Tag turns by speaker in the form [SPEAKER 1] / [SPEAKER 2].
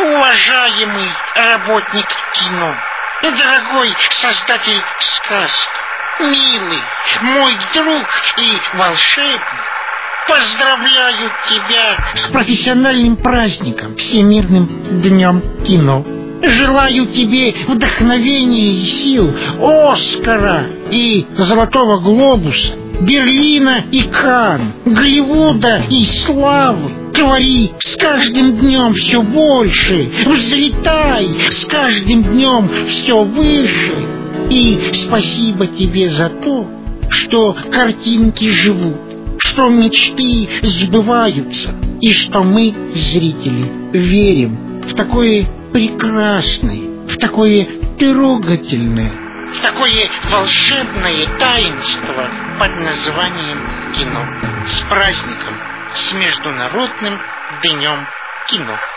[SPEAKER 1] уважаемый работник кино, дорогой создатель сказок, милый мой друг и волшебник, поздравляю тебя с профессиональным праздником, Всемирным днем кино. Желаю тебе вдохновения и сил, Оскара и Золотого глобуса, Берлина и Канн, Голливуда и славы. Твори с каждым днем все больше, взлетай с каждым днем все выше. И спасибо тебе за то, что картинки живут, что мечты сбываются, и что мы, зрители, верим в такое прекрасное, в такое трогательное, в такое волшебное таинство под названием кино. С праздником, с Международным днем кино.